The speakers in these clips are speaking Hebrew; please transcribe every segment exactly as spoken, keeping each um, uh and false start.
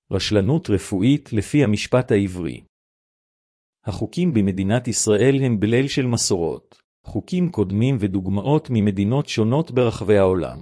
רשלנות רפואית לפי המשפט העברי. החוקים במדינת ישראל הם בליל של מסורות, חוקים קודמים ודוגמאות ממדינות שונות ברחבי העולם.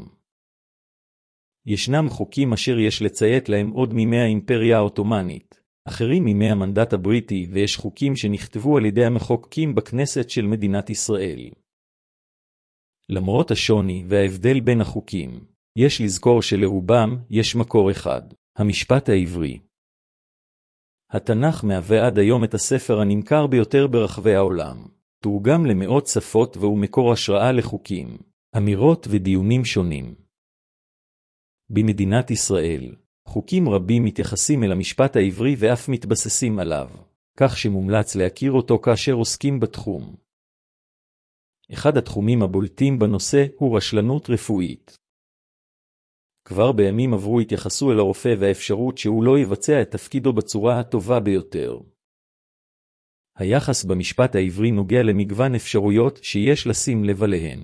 ישנם חוקים אשר יש לציית להם עוד מימי האימפריה האוטומנית, אחרים מימי המנדט הבריטי, ויש חוקים שנכתבו על ידי המחוקקים בכנסת של מדינת ישראל. למרות השוני וההבדל בין החוקים, יש לזכור שלרובם יש מקור אחד, המשפט העברי. התנ"ך מהווה עד היום את הספר הנמכר ביותר ברחבי העולם, תורגם למאות שפות והוא מקור השראה לחוקים, אמירות ודיונים שונים. במדינת ישראל, חוקים רבים מתייחסים אל המשפט העברי ואף מתבססים עליו, כך שמומלץ להכיר אותו כאשר עוסקים בתחום. אחד התחומים הבולטים בנושא הוא רשלנות רפואית. כבר בימים עברו התייחסו אל הרופא והאפשרות שהוא לא יבצע את תפקידו בצורה הטובה ביותר. היחס במשפט העברי נוגע למגוון אפשרויות שיש לשים לב אליהן.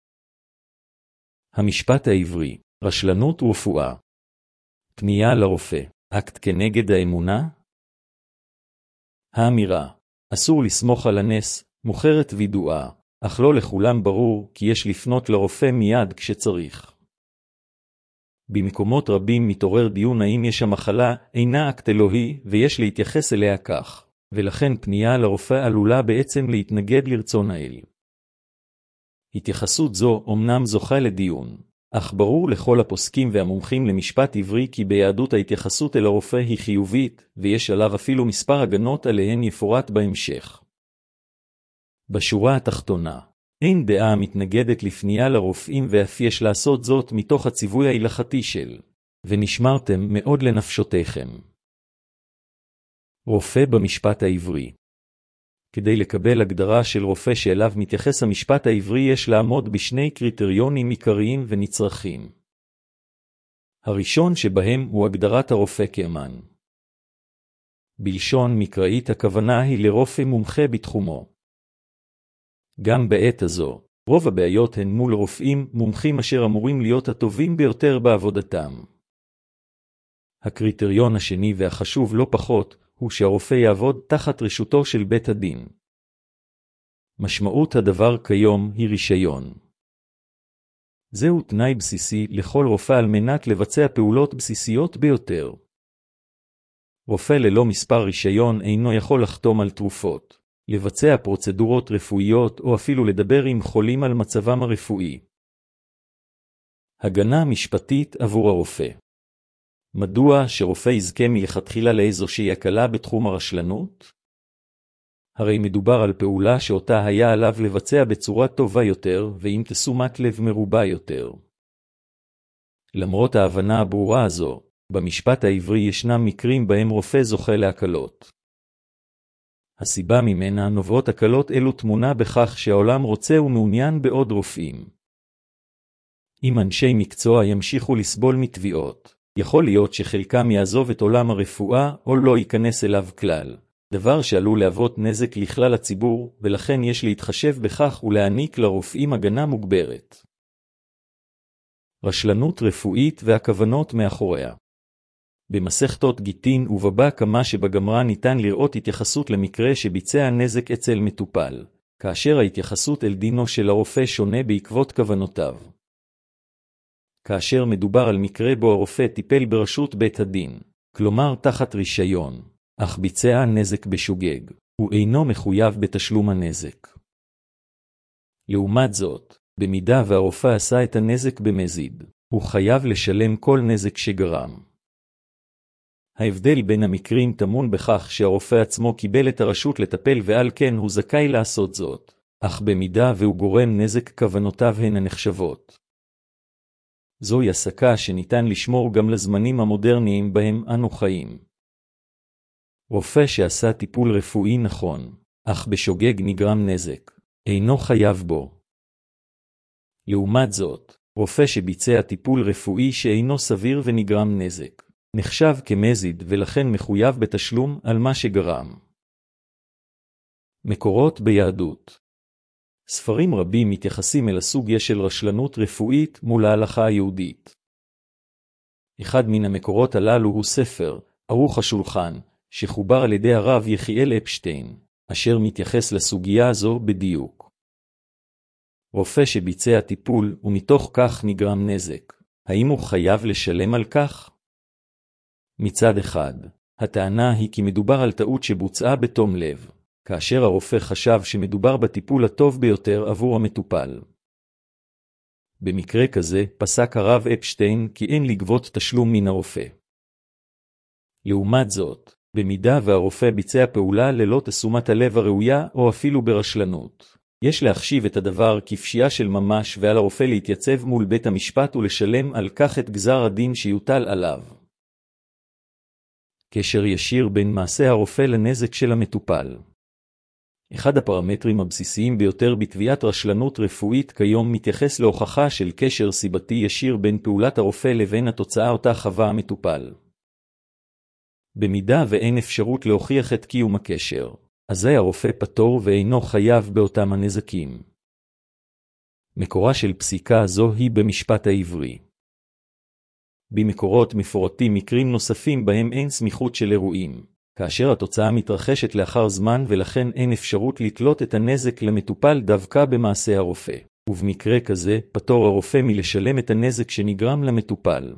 המשפט העברי, רשלנות רפואה. פנייה לרופא, אקט כנגד האמונה? האמירה, אסור לסמוך על הנס, מוכרת וידועה, אך לא לכולם ברור כי יש לפנות לרופא מיד כשצריך. במקומות רבים מתעורר דיון האם יש המחלה אינה אקט אלוהי ויש להתייחס אליה כך, ולכן פנייה לרופא עלולה בעצם להתנגד לרצון האל. התייחסות זו אומנם זוכה לדיון, אך ברור לכל הפוסקים והמומחים למשפט עברי כי ביהדות ההתייחסות אל הרופא היא חיובית, ויש עליו אפילו מספר הגנות עליהן יפורט בהמשך. בשורה התחתונה, אין דעה מתנגדת לפנייה לרופאים ואף יש לעשות זאת מתוך הציווי ההלכתי של ונשמרתם מאוד לנפשותיכם. רופא במשפט העברי. כדי לקבל הגדרה של רופא שאליו מתייחס המשפט העברי יש לעמוד בשני קריטריונים עיקריים ונצרכים. הראשון שבהם הוא הגדרת הרופא כאמן. בלשון מקראית הכוונה היא לרופא מומחה בתחומו. גם בעת הזו, רוב הבעיות הן מול רופאים מומחים אשר אמורים להיות הטובים ביותר בעבודתם. הקריטריון השני והחשוב לא פחות, הוא שהרופא יעבוד תחת רשותו של בית הדין. משמעות הדבר כיום היא רישיון. זהו תנאי בסיסי לכל רופא על מנת לבצע פעולות בסיסיות ביותר. רופא ללא מספר רישיון אינו יכול לחתום על תרופות, לבצע פרוצדורות רפואיות או אפילו לדבר עם חולים על מצבם הרפואי. הגנה משפטית עבור הרופא. מדוע שרופא יזכה מלכתחילה לאיזושהי הקלה בתחום הרשלנות? הרי מדובר על פעולה שאותה היה עליו לבצע בצורה טובה יותר ועם תשומת לב מרובה יותר. למרות ההבנה הברורה הזו, במשפט העברי ישנם מקרים בהם רופא זוכה להקלות. הסיבה ממנה נובעות הקלות אלו תמונה בכך שהעולם רוצה ומעוניין בעוד רופאים. אם אנשי מקצוע ימשיכו לסבול מתביעות, יכול להיות שחלקם יעזוב את עולם הרפואה או לא ייכנס אליו כלל, דבר שעלול להוות נזק לכלל הציבור, ולכן יש להתחשב בכך ולהעניק לרופאים הגנה מוגברת. רשלנות רפואית והכוונות מאחוריה. במסכתות גיטין ובבא קמא שבגמרא ניתן לראות התייחסות למקרה שביצע נזק אצל מטופל, כאשר ההתייחסות אל דינו של הרופא שונה בעקבות כוונותיו. כאשר מדובר על מקרה בו הרופא טיפל ברשות בית הדין, כלומר תחת רישיון, אך ביצע נזק בשוגג, הוא אינו מחויב בתשלום הנזק. לעומת זאת, במידה והרופא עשה את הנזק במזיד, הוא חייב לשלם כל נזק שגרם. ההבדל בין המקרים טמון בכך שהרופא עצמו קיבל את הרשות לטפל ועל כן הוא זכאי לעשות זאת, אך במידה והוא גורם נזק כוונותיו הן הנחשבות. זוהי הסקה שניתן לשמור גם לזמנים המודרניים בהם אנו חיים. רופא שעשה טיפול רפואי נכון, אך בשוגג נגרם נזק, אינו חייב בו. לעומת זאת, רופא שביצע טיפול רפואי שאינו סביר ונגרם נזק, נחשב כמזיד ולכן מחויב בתשלום על מה שגרם. מקורות ביהדות. ספרים רבים מתייחסים אל הסוגיה של רשלנות רפואית מול ההלכה היהודית. אחד מן המקורות הללו הוא ספר, ערוך השולחן, שחובר על ידי הרב יחיאל אפשטיין, אשר מתייחס לסוגיה הזו בדיוק. רופא שביצע טיפול ומתוך כך נגרם נזק, האם הוא חייב לשלם על כך? מצד אחד, הטענה היא כי מדובר על טעות שבוצעה בתום לב, כאשר הרופא חשב שמדובר בטיפול הטוב ביותר עבור המטופל. במקרה כזה, פסק הרב אפשטיין כי אין לגבות תשלום מן הרופא. לעומת זאת, במידה והרופא ביצע פעולה ללא תשומת הלב הראויה או אפילו ברשלנות, יש להחשיב את הדבר כפשיעה של ממש ועל הרופא להתייצב מול בית המשפט ולשלם על כך את גזר הדין שיוטל עליו. קשר ישיר בין מעשה הרופא לנזק של המטופל. אחד הפרמטרים הבסיסיים ביותר בתביעת רשלנות רפואית כיום מתייחס להוכחה של קשר סיבתי ישיר בין פעולת הרופא לבין התוצאה אותה חווה המטופל. במידה ואין אפשרות להוכיח את קיום הקשר, אזי הרופא פטור ואינו חייב באותם הנזקים. מקורה של פסיקה זו היא במשפט העברי. במקורות מפורטים מקרים נוספים בהם אין סמיכות של אירועים, כאשר התוצאה מתרחשת לאחר זמן ולכן אין אפשרות לתלות את הנזק למטופל דווקא במעשה הרופא, ובמקרה כזה פטור הרופא מלשלם את הנזק שנגרם למטופל.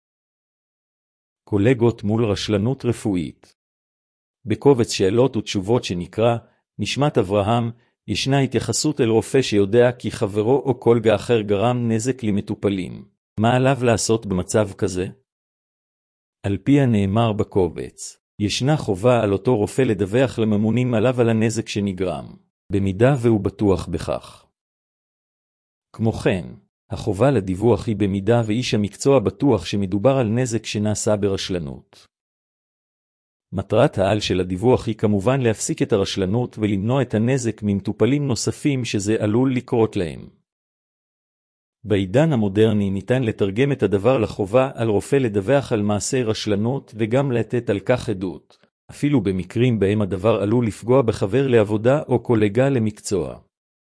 קולגות מול רשלנות רפואית. בקובץ שאלות ותשובות שנקרא נשמת אברהם, ישנה התייחסות אל רופא שיודע כי חברו או קולגה אחר גרם נזק למטופלים. מה עליו לעשות במצב כזה? על פי הנאמר בקובץ, ישנה חובה על אותו רופא לדווח לממונים עליו על הנזק שנגרם, במידה והוא בטוח בכך. כמו כן, החובה לדיווח היא במידה ואיש המקצוע בטוח שמדובר על נזק שנעשה ברשלנות. מטרת העל של הדיווח היא כמובן להפסיק את הרשלנות ולמנוע את הנזק ממטופלים נוספים שזה עלול לקרות להם. בעידן המודרני ניתן לתרגם את הדבר לחובה על רופא לדווח על מעשי רשלנות וגם לתת על כך עדות, אפילו במקרים בהם הדבר עלול לפגוע בחבר לעבודה או קולגה למקצוע.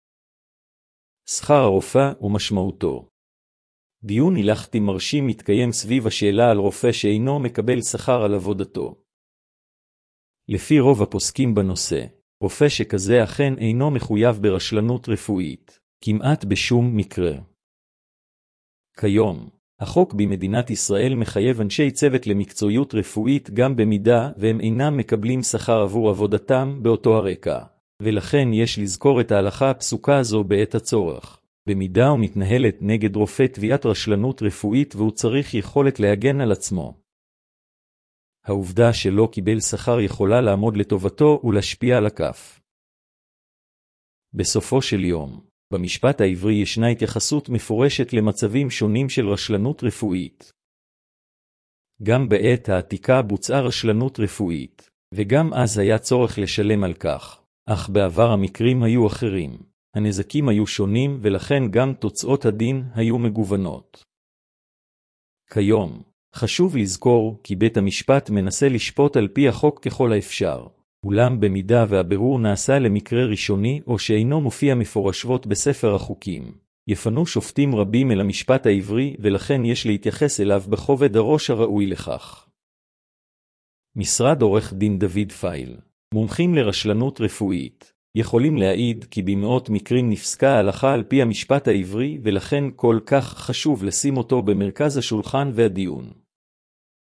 שכר הרופא ומשמעותו. דיון הלכתי מרשים מתקיים סביב השאלה על רופא שאינו מקבל שכר על עבודתו. לפי רוב הפוסקים בנושא, רופא שכזה אכן אינו מחויב ברשלנות רפואית, כמעט בשום מקרה. כיום, החוק במדינת ישראל מחייב אנשי צוות למקצועיות רפואית גם במידה והם אינם מקבלים שכר עבור עבודתם באותו הרקע, ולכן יש לזכור את ההלכה הפסוקה הזו בעת הצורך. במידה ומתנהלת נגד רופא תביעת רשלנות רפואית והוא צריך יכולת להגן על עצמו. העובדה שלא קיבל שכר יכולה לעמוד לטובתו ולהשפיע על הכף. בסופו של יום, במשפט העברי ישנה התייחסות מפורשת למצבים שונים של רשלנות רפואית. גם בעת העתיקה בוצעה רשלנות רפואית, וגם אז היה צורך לשלם על כך, אך בעבר המקרים היו אחרים. הנזקים היו שונים ולכן גם תוצאות הדין היו מגוונות. כיום, חשוב לזכור כי בית המשפט מנסה לשפוט על פי החוק ככל האפשר. אולם במידה והבירור נעשה למקרה ראשוני או שאינו מופיע מפורשות בספר החוקים, יפנו שופטים רבים אל המשפט העברי ולכן יש להתייחס אליו בכובד הראש הראוי לכך. משרד עורך דין דוד פייל, מומחים לרשלנות רפואית, יכולים להעיד כי במאות מקרים נפסקה ההלכה על פי המשפט העברי ולכן כל כך חשוב לשים אותו במרכז השולחן והדיון.